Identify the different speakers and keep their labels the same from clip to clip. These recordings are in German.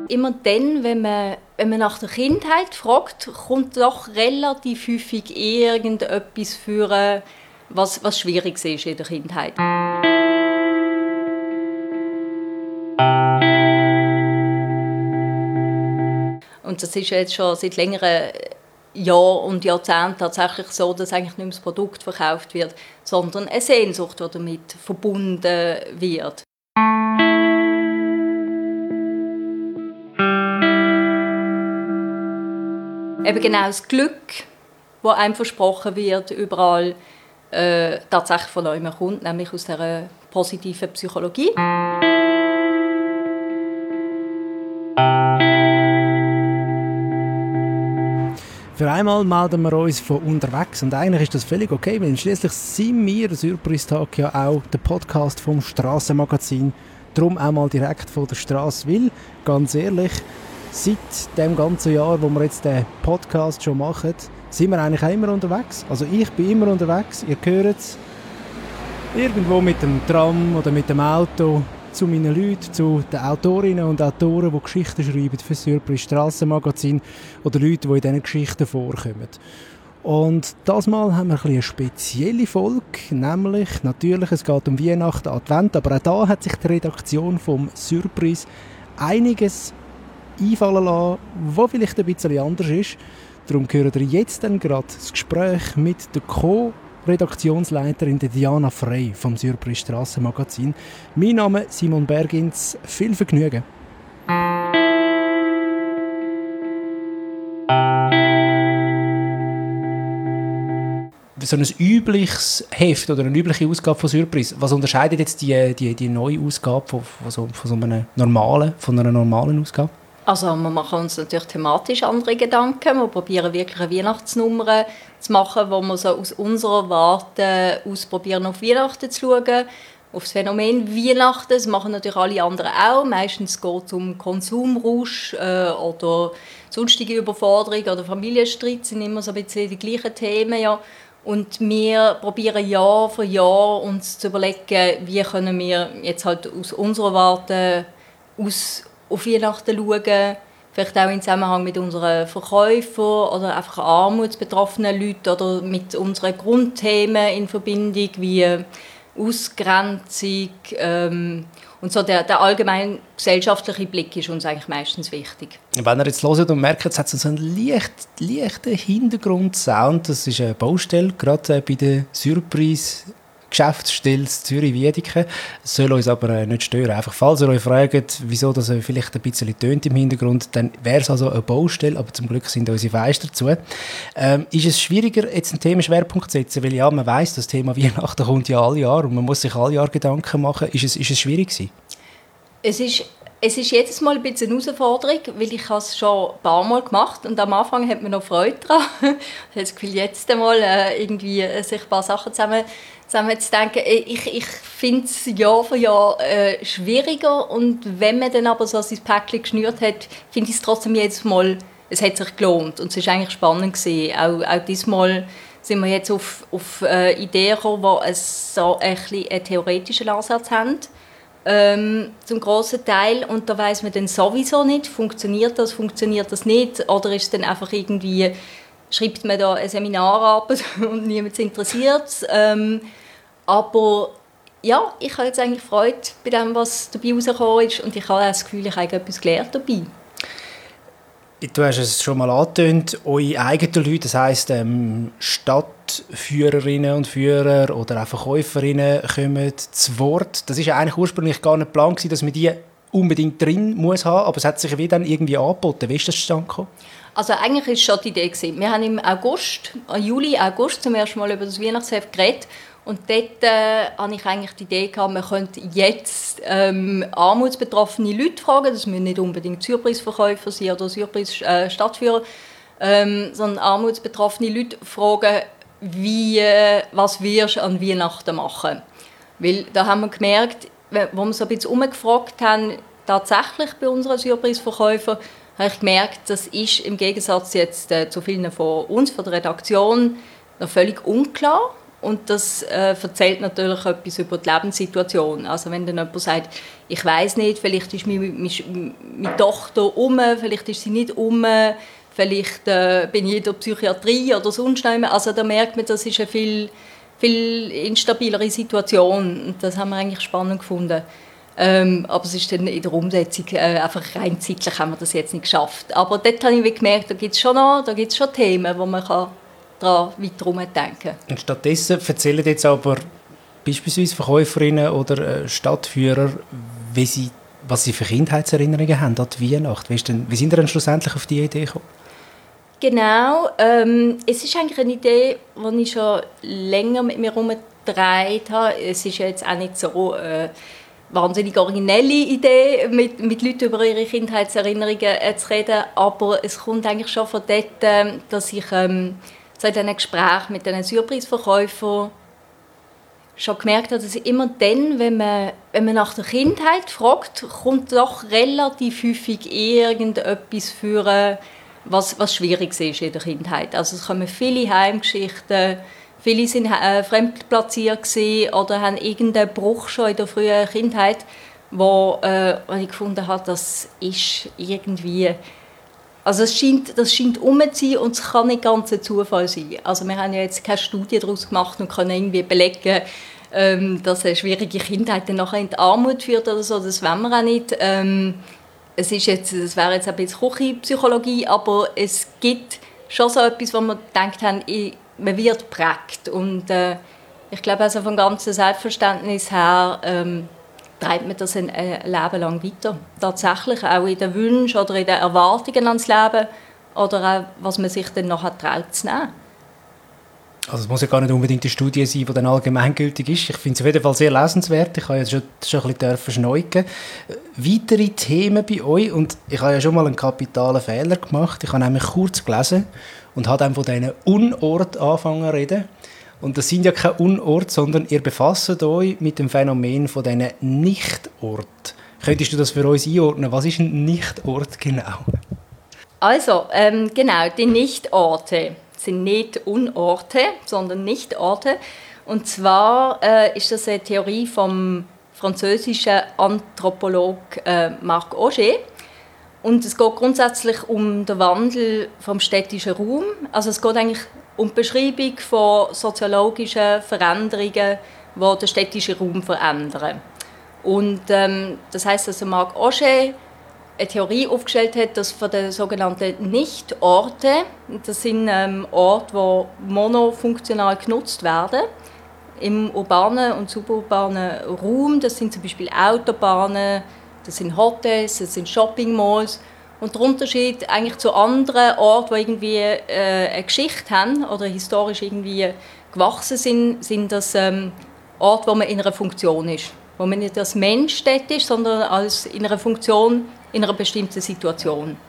Speaker 1: Immer dann, wenn man nach der Kindheit fragt, kommt doch relativ häufig irgendetwas für was schwierig ist in der Kindheit. Und das ist jetzt schon seit längeren Jahren und Jahrzehnten tatsächlich so, dass eigentlich nicht mehr das Produkt verkauft wird, sondern eine Sehnsucht, die damit verbunden wird. Eben genau das Glück, das einem versprochen wird, überall tatsächlich von neuem kommt, nämlich aus dieser positiven Psychologie.
Speaker 2: Für einmal melden wir uns von unterwegs und eigentlich ist das völlig okay, weil schließlich sind wir, der Surprise-Tag, ja auch der Podcast vom Strassenmagazin. Darum auch mal direkt von der Strasse, weil, ganz ehrlich, seit dem ganzen Jahr, wo wir jetzt den Podcast schon machen, sind wir eigentlich auch immer unterwegs. Also ich bin immer unterwegs, ihr hört es, irgendwo mit dem Tram oder mit dem Auto, zu meinen Leuten, zu den Autorinnen und Autoren, die Geschichten schreiben für das Surprise Strassenmagazin oder Leute, die in diesen Geschichten vorkommen. Und das Mal haben wir eine spezielle Folge, nämlich natürlich, es geht um Weihnachten, Advent, aber auch da hat sich die Redaktion vom Surprise einiges einfallen lassen, was vielleicht ein bisschen anders ist. Darum hören ihr jetzt dann gerade das Gespräch mit der Co-Redaktionsleiterin Diana Frey vom Surprise Strassenmagazin. Mein Name ist Simon Bergins. Viel Vergnügen. So ein übliches Heft oder eine übliche Ausgabe von Surprise, was unterscheidet jetzt die neue Ausgabe von einer normalen Ausgabe?
Speaker 1: Also wir machen uns natürlich thematisch andere Gedanken. Wir probieren wirklich eine Weihnachtsnummer zu machen, wo wir so aus unserer Warte aus probieren, auf Weihnachten zu schauen, auf das Phänomen Weihnachten. Das machen natürlich alle anderen auch. Meistens geht es um Konsumrausch oder sonstige Überforderung oder Familienstreit. Das sind immer so ein bisschen die gleichen Themen. Ja. Und wir probieren Jahr für Jahr uns zu überlegen, wie können wir jetzt halt aus unserer Warte auf Weihnachten schauen, vielleicht auch im Zusammenhang mit unseren Verkäufern oder einfach armutsbetroffenen Leuten oder mit unseren Grundthemen in Verbindung wie Ausgrenzung und so der allgemeine gesellschaftliche Blick ist uns eigentlich meistens wichtig.
Speaker 2: Wenn ihr jetzt hört und merkt, es hat so einen leichten Hintergrundsound, das ist eine Baustelle, gerade bei der Surprise Geschäftsstelle Zürich-Wiedeke. Es soll uns aber nicht stören. Einfach, falls ihr euch fragt, wieso das vielleicht ein bisschen tönt im Hintergrund, dann wäre es also eine Baustelle, aber zum Glück sind unsere Fenster dazu. Ist es schwieriger, jetzt einen Themenschwerpunkt zu setzen? Weil ja, man weiss, das Thema Weihnachten kommt ja alle Jahre und man muss sich alle Jahre Gedanken machen. Ist es schwierig gewesen?
Speaker 1: Es ist jedes Mal ein bisschen eine Herausforderung, weil ich es schon ein paar Mal gemacht habe und am Anfang hat man noch Freude daran. Ich habe das Gefühl, jetzt einmal irgendwie sich ein paar Sachen zusammen zu denken. Ich finde es Jahr für Jahr schwieriger und wenn man dann aber so sein Päckchen geschnürt hat, finde ich es trotzdem jedes Mal, es hat sich gelohnt und es war eigentlich spannend gewesen. Auch diesmal sind wir jetzt auf Ideen gekommen, die so ein bisschen einen theoretischen Ansatz haben. Zum grossen Teil und da weiss man dann sowieso nicht, funktioniert das nicht oder ist es dann einfach irgendwie, schreibt man da eine Seminararbeit und niemand interessiert. Aber ja, ich habe jetzt eigentlich Freude bei dem, was dabei rausgekommen ist und ich habe auch das Gefühl, ich habe etwas gelernt dabei.
Speaker 2: Du hast es schon mal angetönt, eure eigenen Leute, das heisst Stadtführerinnen und Führer oder auch Verkäuferinnen kommen zu Wort. Das war ja eigentlich ursprünglich gar nicht Plan, dass man die unbedingt drin muss haben, aber es hat sich wie dann irgendwie angeboten. Wie ist das zustande gekommen?
Speaker 1: Also eigentlich war es schon die Idee. Wir haben im Juli, August zum ersten Mal über das Weihnachtsheft geredet. Und dort hatte ich eigentlich die Idee, man könnte jetzt armutsbetroffene Leute fragen. Das müssen nicht unbedingt Surprise-Verkäufer sein oder Surprise-Stadtführer, sondern armutsbetroffene Leute fragen, was wirst du an Weihnachten machen? Weil da haben wir gemerkt, wo wir so ein bisschen umgefragt haben, tatsächlich bei unseren Surprise-Verkäufern, habe ich gemerkt, das ist im Gegensatz jetzt zu vielen von uns, von der Redaktion, noch völlig unklar. und das erzählt natürlich etwas über die Lebenssituation. Also wenn dann jemand sagt, ich weiss nicht, vielleicht ist meine Tochter um, vielleicht ist sie nicht um, vielleicht bin ich in der Psychiatrie oder sonst noch immer. Also da merkt man, das ist eine viel instabilere Situation. Und das haben wir eigentlich spannend gefunden. Aber es ist dann in der Umsetzung einfach rein zeitlich haben wir das jetzt nicht geschafft. Aber dort habe ich gemerkt, da gibt es schon Themen, wo man daran weiter herumdenken kann.
Speaker 2: Und stattdessen erzählen jetzt aber beispielsweise Verkäuferinnen oder Stadtführer, was sie für Kindheitserinnerungen haben an die Weihnacht. Wie sind Sie dann schlussendlich auf die Idee gekommen?
Speaker 1: Genau, es ist eigentlich eine Idee, die ich schon länger mit mir herumgetragen habe. Es ist jetzt auch nicht so wahnsinnig originelle Idee, mit Leuten über ihre Kindheitserinnerungen zu reden, aber es kommt eigentlich schon von dort, dass ich so in diesen Gesprächen mit diesen Surprise-Verkäufern schon gemerkt habe, dass immer dann, wenn man nach der Kindheit fragt, kommt doch relativ häufig irgendetwas für was schwierig ist in der Kindheit. Also es kommen viele Heimgeschichten, viele sind fremdplatziert gewesen oder haben irgendeinen Bruch schon in der frühen Kindheit, wo ich gefunden habe, das ist irgendwie, also das scheint rum zu sein und es kann nicht ganz ein Zufall sein. Also wir haben ja jetzt keine Studie daraus gemacht und können irgendwie belegen, dass eine schwierige Kindheit dann nachher in die Armut führt oder so. Das wollen wir auch nicht. Das wäre jetzt ein bisschen Küchenpsychologie, aber es gibt schon so etwas, wo wir gedacht haben, man wird geprägt. Und ich glaube, also vom ganzen Selbstverständnis her treibt man das ein Leben lang weiter. Tatsächlich auch in den Wünschen oder in den Erwartungen ans Leben oder auch, was man sich dann nachher traut zu nehmen.
Speaker 2: Also es muss ja gar nicht unbedingt eine Studie sein, die dann allgemeingültig ist. Ich finde es auf jeden Fall sehr lesenswert. Ich habe jetzt schon ein bisschen verschneuken. Weitere Themen bei euch, und ich habe ja schon mal einen kapitalen Fehler gemacht. Ich habe nämlich kurz gelesen und habe dann von diesen Unorten angefangen zu reden. Und das sind ja keine Unorte, sondern ihr befasst euch mit dem Phänomen von diesen Nichtorten. Könntest du das für uns einordnen? Was ist ein Nichtort genau?
Speaker 1: Also, genau, die Nichtorte sind nicht Unorte, sondern Nichtorte. Und zwar ist das eine Theorie vom französischen Anthropologen Marc Augé. Und es geht grundsätzlich um den Wandel vom städtischen Raum. Also es geht eigentlich um die Beschreibung von soziologischen Veränderungen, die den städtischen Raum verändern. Und das heisst, dass Marc Augé eine Theorie aufgestellt hat, dass von den sogenannten Nichtorten, das sind Orte, die monofunktional genutzt werden, im urbanen und suburbanen Raum. Das sind zum Beispiel Autobahnen, das sind Hotels, das sind Shoppingmalls. Und der Unterschied eigentlich zu anderen Orten, die irgendwie eine Geschichte haben oder historisch irgendwie gewachsen sind das Orte, wo man in einer Funktion ist. Wo man nicht als Mensch dort ist, sondern als in einer Funktion, in einer bestimmten Situation.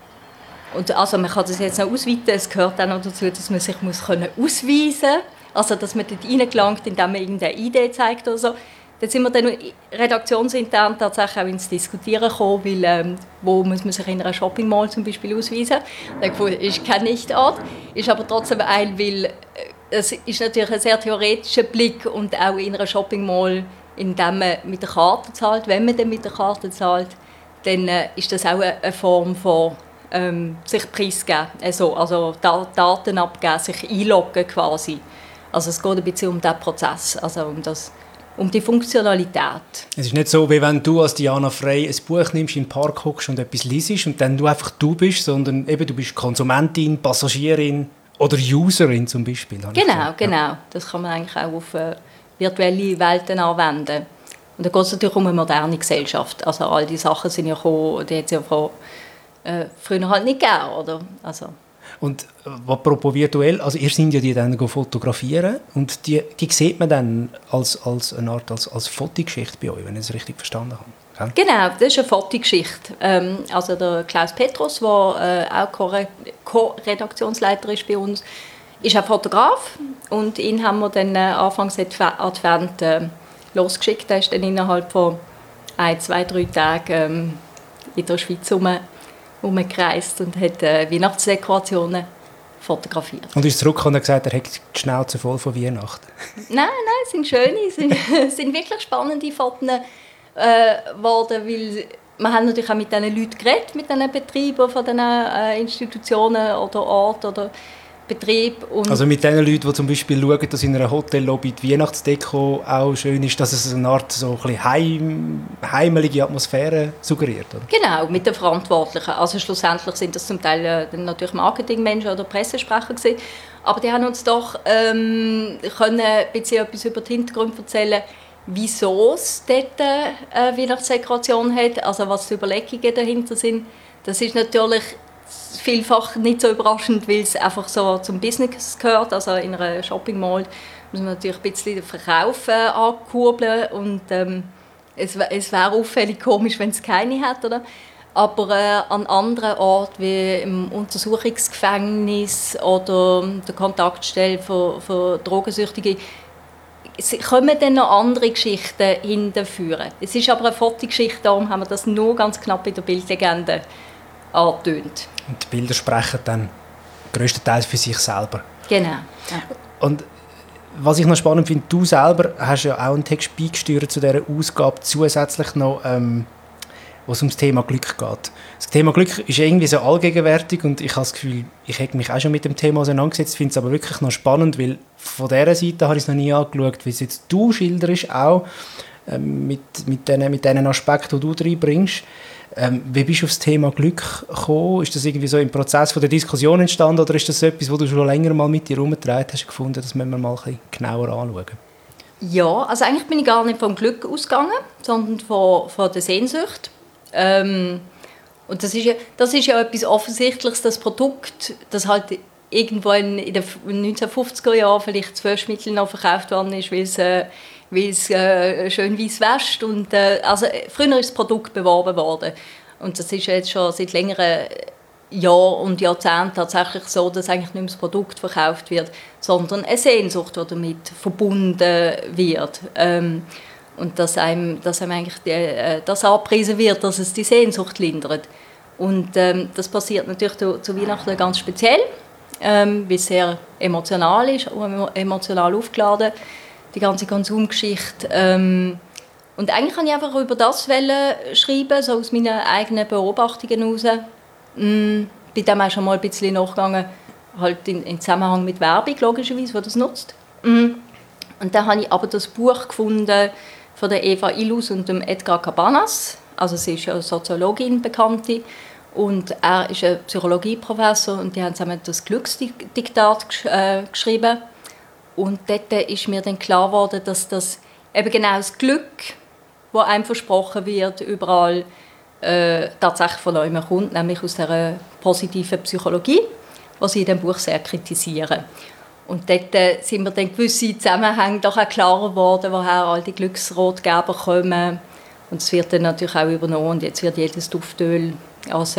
Speaker 1: Und also man kann das jetzt noch ausweiten, es gehört auch noch dazu, dass man sich ausweisen muss. Also dass man dort reingelangt, indem man irgendeine Idee zeigt oder so. Dann sind wir dann redaktionsintern tatsächlich auch ins Diskutieren gekommen, weil wo muss man sich in einer Shoppingmall zum Beispiel ausweisen? Das ist kein Nichtort, ist aber trotzdem weil es ist natürlich ein sehr theoretischer Blick und auch in einer Shoppingmall, indem man mit der Karte zahlt, wenn man dann mit der Karte zahlt, dann ist das auch eine Form von sich preisgeben, also Daten abgeben, sich einloggen quasi. Also es geht ein bisschen um diesen Prozess, also um die Funktionalität. Es
Speaker 2: ist nicht so, wie wenn du als Diana Frey ein Buch nimmst, in den Park hockst und etwas liest und dann du einfach du bist, sondern eben du bist Konsumentin, Passagierin oder Userin zum Beispiel.
Speaker 1: Genau. Das kann man eigentlich auch auf virtuelle Welten anwenden. Und da geht es natürlich um eine moderne Gesellschaft. Also all die Sachen sind ja gekommen, die hat es ja von früher halt nicht gegeben, oder? Also.
Speaker 2: Und apropos virtuell, also ihr seid ja die dann fotografieren und die sieht man dann als eine Art als Fotogeschichte bei euch, wenn ich es richtig verstanden habe.
Speaker 1: Okay? Genau, das ist eine Fotogeschichte. Also der Klaus Petrus, der auch Co-Redaktionsleiter ist bei uns, ist ein Fotograf und ihn haben wir dann anfangs Advent losgeschickt. Er ist dann innerhalb von 1, 2, 3 Tagen in der Schweiz herumgereist und hat Weihnachtsdekorationen fotografiert.
Speaker 2: Und ist zurückgekommen und gesagt, er hat die Schnauze voll von Weihnachten?
Speaker 1: Nein, es sind schöne, es sind wirklich spannende Fotos geworden, weil wir haben natürlich auch mit diesen Leuten geredet, mit diesen Betrieben von diesen Institutionen oder Orten oder Betrieben.
Speaker 2: Also mit den Leuten, die zum Beispiel schauen, dass in einer Hotellobby die Weihnachtsdeko auch schön ist, dass es eine Art so ein bisschen heimelige Atmosphäre suggeriert, oder?
Speaker 1: Genau, mit den Verantwortlichen. Also schlussendlich sind das zum Teil natürlich Marketingmenschen oder Pressesprecher gewesen. Aber die haben uns doch können ein bisschen etwas über die Hintergründe erzählen, wieso es dort eine Weihnachtsdekoration hat, also was die Überlegungen dahinter sind. Das ist natürlich vielfach nicht so überraschend, weil es einfach so zum Business gehört. Also in einer Shopping Mall muss man natürlich ein bisschen den Verkauf ankurbeln und es wäre auffällig komisch, wenn es keine hat, oder? Aber an anderen Orten wie im Untersuchungsgefängnis oder der Kontaktstelle für Drogensüchtige kommen dann noch andere Geschichten hinterführen. Es ist aber eine Fotogeschichte, darum haben wir das nur ganz knapp in der Bildlegende angetönt.
Speaker 2: Und die Bilder sprechen dann grösstenteils für sich selber.
Speaker 1: Genau. Ja.
Speaker 2: Und was ich noch spannend finde, du selber hast ja auch einen Text beigesteuert zu dieser Ausgabe, zusätzlich noch, wo es um das Thema Glück geht. Das Thema Glück ist irgendwie so allgegenwärtig und ich habe das Gefühl, ich hätte mich auch schon mit dem Thema auseinandergesetzt, finde es aber wirklich noch spannend, weil von dieser Seite habe ich es noch nie angeschaut, wie es jetzt du schilderst, auch mit diesen Aspekten, die du reinbringst. Wie bist du auf das Thema Glück gekommen? Ist das irgendwie so im Prozess von der Diskussion entstanden oder ist das etwas, was du schon länger mal mit dir herumgetragen hast, gefunden, das müssen wir mal ein bisschen genauer anschauen? Ja,
Speaker 1: also eigentlich bin ich gar nicht vom Glück ausgegangen, sondern von der Sehnsucht. Und das ist ja etwas Offensichtliches, das Produkt, das halt irgendwo in den 1950er Jahren vielleicht zu Waschmittel noch verkauft worden ist, weil es schön weiss wäscht. Und, also, früher ist das Produkt beworben worden. Und das ist jetzt schon seit längeren Jahren und Jahrzehnten tatsächlich so, dass eigentlich nicht mehr das Produkt verkauft wird, sondern eine Sehnsucht, die damit verbunden wird. Und dass einem eigentlich das angepriesen wird, dass es die Sehnsucht lindert. Und das passiert natürlich zu Weihnachten ganz speziell, weil es sehr emotional ist, emotional aufgeladen, die ganze Konsumgeschichte. Und eigentlich wollte ich einfach über das schreiben, so aus meinen eigenen Beobachtungen heraus. Bin dem auch schon mal ein bisschen nachgegangen, halt in Zusammenhang mit Werbung, logischerweise, die das nutzt. Und dann habe ich aber das Buch gefunden von der Eva Illouz und dem Edgar Cabanas. Also sie ist ja eine Soziologin, Bekannte. Und er ist ein Psychologieprofessor und die haben zusammen das Glücksdiktat geschrieben. Und dort ist mir dann klar geworden, dass das eben genau das Glück, das einem versprochen wird, überall tatsächlich von jemandem kommt, nämlich aus der positiven Psychologie, was sie in diesem Buch sehr kritisieren. Und dort sind mir dann gewisse Zusammenhänge doch auch klarer geworden, woher all die Glücksrotgeber kommen. Und es wird dann natürlich auch übernommen und jetzt wird jedes Duftöl als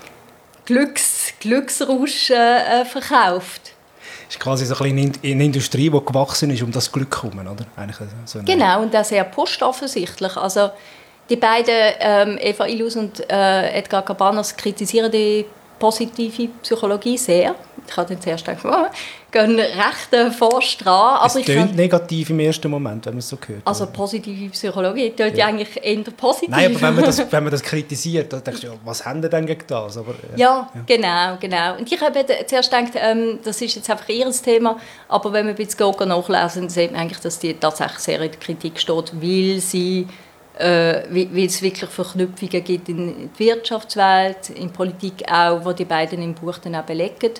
Speaker 1: Glücksrausch verkauft.
Speaker 2: Das ist quasi so ein bisschen eine Industrie, die gewachsen ist, um das Glück herum, oder?
Speaker 1: Genau, und das sehr postoffensichtlich. Also die beiden, Eva Illouz und Edgar Cabanas, kritisieren die positive Psychologie sehr. Ich habe dann zuerst gedacht, gehen recht forsch dran.
Speaker 2: Es klingt negativ im ersten Moment, wenn man es so hört.
Speaker 1: Also positive Psychologie klingt ja eigentlich eher positiv.
Speaker 2: Nein, aber wenn man das kritisiert, dann denkst du, was haben die denn gegen das? Aber,
Speaker 1: ja, genau. Und ich habe zuerst gedacht, das ist jetzt einfach ihr Thema, aber wenn man ein bisschen nachlesen, sieht man eigentlich, dass die tatsächlich sehr in der Kritik steht, weil es wirklich Verknüpfungen gibt in der Wirtschaftswelt, in der Politik auch, die beiden im Buch dann auch belegen.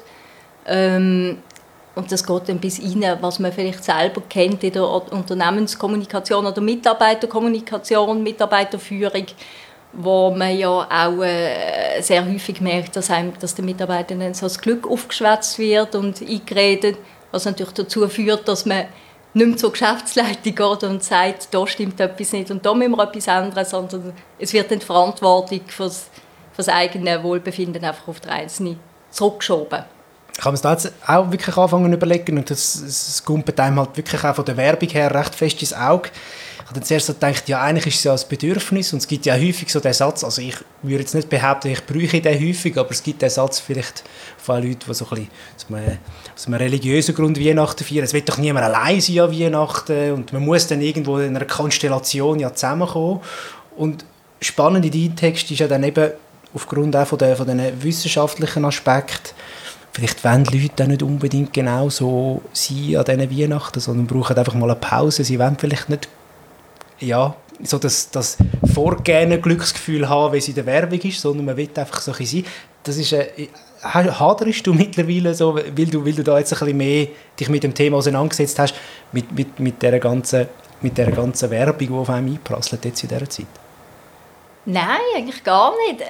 Speaker 1: Und das geht dann bis rein, was man vielleicht selber kennt in der Unternehmenskommunikation oder Mitarbeiterkommunikation, Mitarbeiterführung, wo man ja auch sehr häufig merkt, dass den Mitarbeitern dann so das Glück aufgeschwätzt wird und eingeredet, was natürlich dazu führt, dass man nicht mehr zur Geschäftsleitung geht und sagt, da stimmt etwas nicht und da müssen wir etwas ändern, sondern es wird dann die Verantwortung für das eigene Wohlbefinden einfach auf den Einzelnen zurückgeschoben.
Speaker 2: Ich habe es da jetzt auch wirklich angefangen zu überlegen und das kumpelt einem halt wirklich auch von der Werbung her recht fest ins Auge. Ich habe dann zuerst so gedacht, ja, eigentlich ist es ja ein Bedürfnis und es gibt ja häufig so den Satz, also ich würde jetzt nicht behaupten, ich bräuchte den häufig, aber es gibt den Satz vielleicht von Leuten, die so ein bisschen aus einem religiösen Grund Weihnachten feiern. Es wird doch niemand allein sein an Weihnachten und man muss dann irgendwo in einer Konstellation ja zusammenkommen. Und spannend in deinem Text ist ja dann eben aufgrund auch von diesen wissenschaftlichen Aspekten, vielleicht wollen die Leute nicht unbedingt genau so sein an diesen Weihnachten, sondern brauchen einfach mal eine Pause. Sie wollen vielleicht nicht so das vorgegebene Glücksgefühl haben, wie es in der Werbung ist, sondern man will einfach so ein bisschen sein. Das ist haderst du mittlerweile so, weil du da jetzt ein bisschen mehr dich mit dem Thema auseinandergesetzt hast, mit dieser ganzen Werbung, die auf einem einprasselt jetzt in dieser Zeit?
Speaker 1: Nein, eigentlich gar nicht.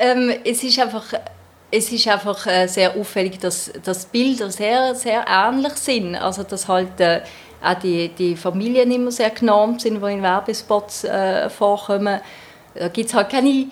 Speaker 1: Es ist einfach sehr auffällig, dass die Bilder sehr, sehr ähnlich sind. Also, dass halt auch die Familien immer sehr genormt sind, die in Werbespots vorkommen. Da gibt es halt keine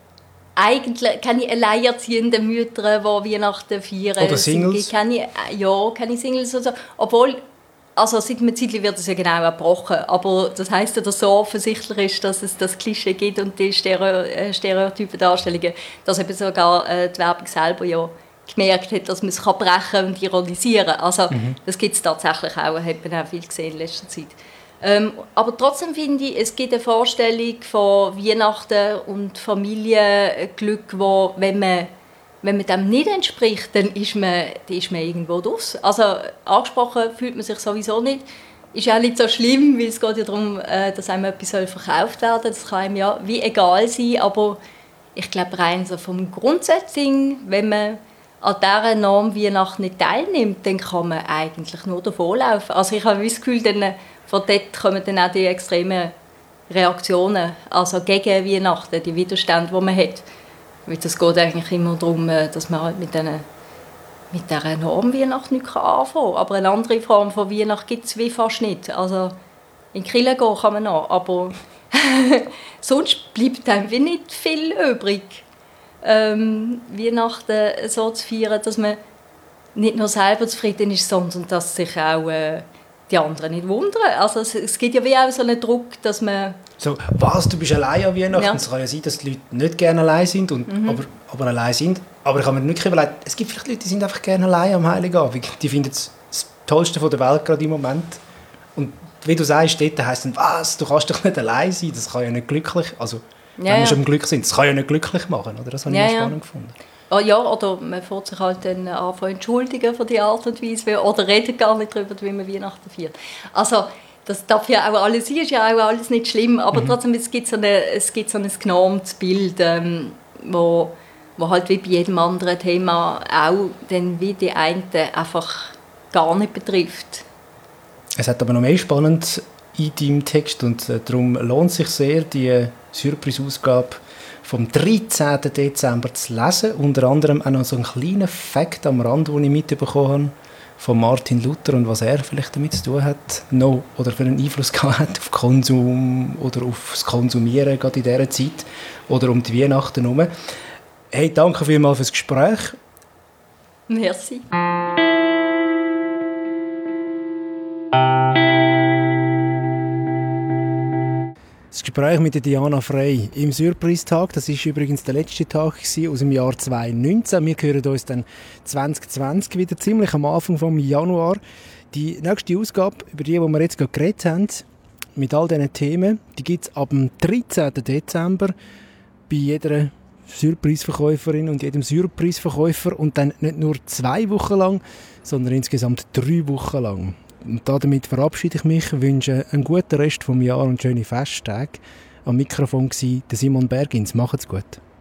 Speaker 1: alleinerziehenden Mütter, die Weihnachten feiern.
Speaker 2: Oder Singles?
Speaker 1: Keine Singles. Also, obwohl, also seit einer Zeit wird es ja genau erbrochen. Aber das heisst ja, dass so offensichtlich ist, dass es das Klischee gibt und die stereotypen Darstellungen, dass eben sogar die Werbung selber ja gemerkt hat, dass man es brechen kann und ironisieren kann. Also das gibt es tatsächlich auch, hat man auch viel gesehen in letzter Zeit. Aber trotzdem finde ich, es gibt eine Vorstellung von Weihnachten und Familienglück, wo, wenn man dem nicht entspricht, dann ist man irgendwo draus. Also angesprochen fühlt man sich sowieso nicht. Ist auch nicht so schlimm, weil es geht ja darum, dass einem etwas verkauft werden soll. Das kann einem ja wie egal sein, aber ich glaube rein so vom Grundsetting, wenn man an dieser Norm Weihnachten nicht teilnimmt, dann kann man eigentlich nur davonlaufen. Also ich habe das Gefühl, von dort kommen dann auch die extremen Reaktionen, also gegen Weihnachten, die Widerstände, die man hat. Weil es geht eigentlich immer darum, dass man halt mit dieser Norm Weihnachten nicht anfangen kann. Aber eine andere Form von Weihnachten gibt es wie fast nicht. Also in die Kirche gehen kann man noch, aber sonst bleibt einem wie nicht viel übrig. Weihnachten so zu feiern, dass man nicht nur selber zufrieden ist, sondern dass sich auch die anderen nicht wundern. Also es gibt ja wie auch so einen Druck, dass man...
Speaker 2: So, was, du bist allein an Weihnachten? Ja. Es kann ja sein, dass die Leute nicht gerne allein sind, aber allein sind. Aber ich habe mir nicht überlegt, es gibt vielleicht Leute, die sind einfach gerne allein am Heiligabend. Die finden es das Tollste von der Welt gerade im Moment. Und wie du sagst, dort heisst dann, was, du kannst doch nicht allein sein, das kann ja nicht glücklich... Also, wenn wir schon im Glück sind, das kann ja nicht glücklich machen, oder? Das habe ich spannend gefunden.
Speaker 1: Oh ja, oder man fährt sich halt dann an zu entschuldigen für die Art und Weise, oder redet gar nicht darüber, wie man Weihnachten feiert. Also, das darf ja auch alles sein, ist ja auch alles nicht schlimm, aber trotzdem, es gibt so ein genormtes Bild, wo halt wie bei jedem anderen Thema auch dann wie die einen einfach gar nicht betrifft.
Speaker 2: Es hat aber noch mehr spannend in deinem Text und darum lohnt es sich sehr, die Surprise-Ausgabe vom 13. Dezember zu lesen. Unter anderem auch noch so einen kleinen Fakt am Rand, den ich mitbekommen habe von Martin Luther und was er vielleicht damit zu tun hat, oder für einen Einfluss gehabt hat auf Konsum oder auf das Konsumieren gerade in dieser Zeit oder um die Weihnachten herum. Hey, danke vielmals fürs Gespräch.
Speaker 1: Merci.
Speaker 2: Das Gespräch mit Diana Frey im Surprise-Tag, das war übrigens der letzte Tag aus dem Jahr 2019. Wir hören uns dann 2020 wieder, ziemlich am Anfang vom Januar. Die nächste Ausgabe, über die wir jetzt gerade geredet haben, mit all diesen Themen, die gibt es ab dem 13. Dezember bei jeder Surprise-Verkäuferin und jedem Surprise-Verkäufer und dann nicht nur 2 Wochen lang, sondern insgesamt 3 Wochen lang. Und damit verabschiede ich mich, wünsche einen guten Rest vom Jahr und schöne Festtage. Am Mikrofon war Simon Bergins. Macht's gut.